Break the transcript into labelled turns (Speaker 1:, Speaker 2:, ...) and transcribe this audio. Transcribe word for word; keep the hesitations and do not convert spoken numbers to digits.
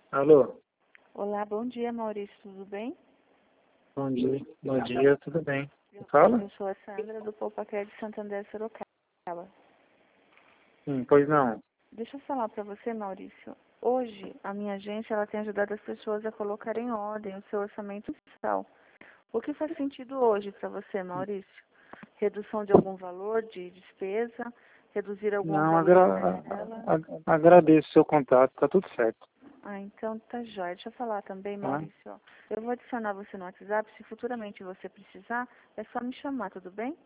Speaker 1: Alô,
Speaker 2: Olá, bom dia, Maurício, tudo bem?
Speaker 1: bom dia. Bom dia, tudo bem? Quem fala?
Speaker 2: Eu sou a Sandra do Poupaquer de Santander, Sorocaba.
Speaker 1: Hum, pois não.
Speaker 2: Deixa eu falar para você, Maurício. Hoje, a minha agência ela tem ajudado as pessoas a colocar em ordem o seu orçamento mensal. O que faz sentido hoje para você, Maurício? Redução de algum valor de despesa? Reduzir algum
Speaker 1: Não,
Speaker 2: valor de
Speaker 1: agra
Speaker 2: parcela?
Speaker 1: a- agradeço o seu contato, tá tudo certo.
Speaker 2: Ah, então tá jóia. Deixa eu falar também,
Speaker 1: Tá?
Speaker 2: Maurício. ó. Eu vou adicionar você no WhatsApp. Se futuramente você precisar, é só me chamar, tudo bem?